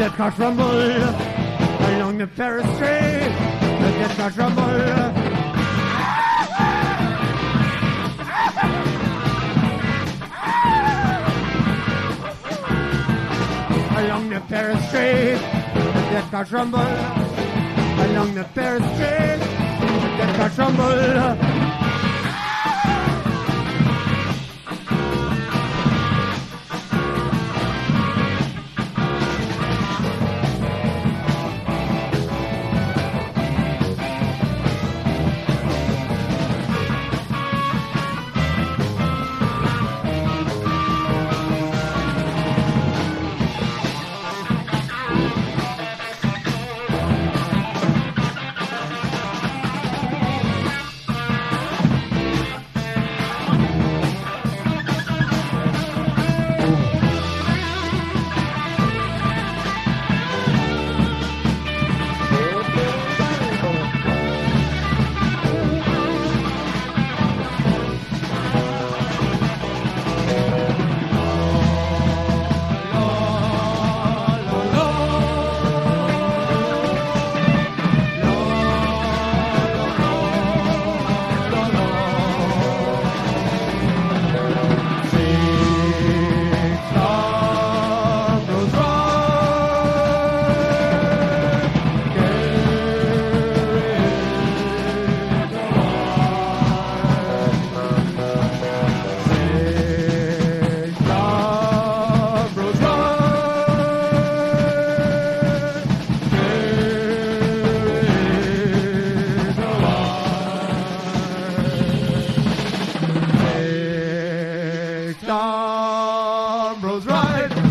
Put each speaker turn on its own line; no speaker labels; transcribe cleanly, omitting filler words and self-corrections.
dead cars rumble along the Paris Street. The dead cars rumble. Along the Paris Street, the dead cars rumble. Along the Paris Street, the dead cars rumble. Starbros ride.